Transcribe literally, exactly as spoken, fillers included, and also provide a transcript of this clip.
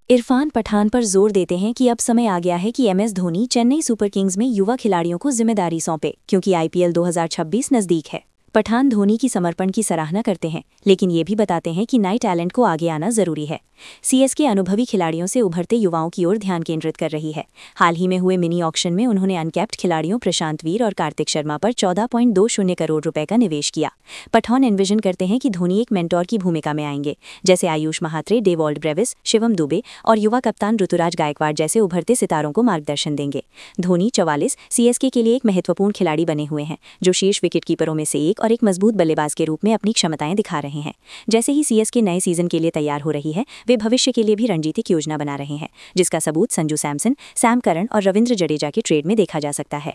इरफान पठान पर जोर देते हैं कि अब समय आ गया है कि M S Dhoni Chennai super kings में युवा खिलाड़ियों को जिम्मेदारी सौंपे, क्योंकि आई पी एल दो हज़ार छब्बीस नज़दीक है। पठान धोनी की समर्पण की सराहना करते हैं, लेकिन ये भी बताते हैं कि नए टैलेंट को आगे आना जरूरी है। सी एस के अनुभवी खिलाड़ियों से उभरते युवाओं की ओर ध्यान केंद्रित कर रही है। हाल ही में हुए मिनी ऑक्शन में उन्होंने अनकैप्ड खिलाड़ियों प्रशांत वीर और कार्तिक शर्मा पर चौदह पॉइंट दो शून्य करोड़ रुपए का निवेश किया। पठान एनविजन करते हैं कि धोनी एक मेंटोर की भूमिका में आएंगे, जैसे आयुष महात्रे, डेवॉल्ड ब्रेविस, शिवम दुबे और युवा कप्तान ऋतुराज गायकवाड़ जैसे उभरते सितारों को मार्गदर्शन देंगे। धोनी चवालीस सी एस के के लिए एक महत्वपूर्ण खिलाड़ी बने हुए हैं, जो शीर्ष विकेटकीपरों में से एक और एक मजबूत बल्लेबाज के रूप में अपनी क्षमताएं दिखा रहे हैं। जैसे ही सी एस के नए सीजन के लिए तैयार हो रही है, वे भविष्य के लिए भी रणनीतिक योजना बना रहे हैं, जिसका सबूत संजू सैमसन, सैम करन और रविंद्र जडेजा के ट्रेड में देखा जा सकता है।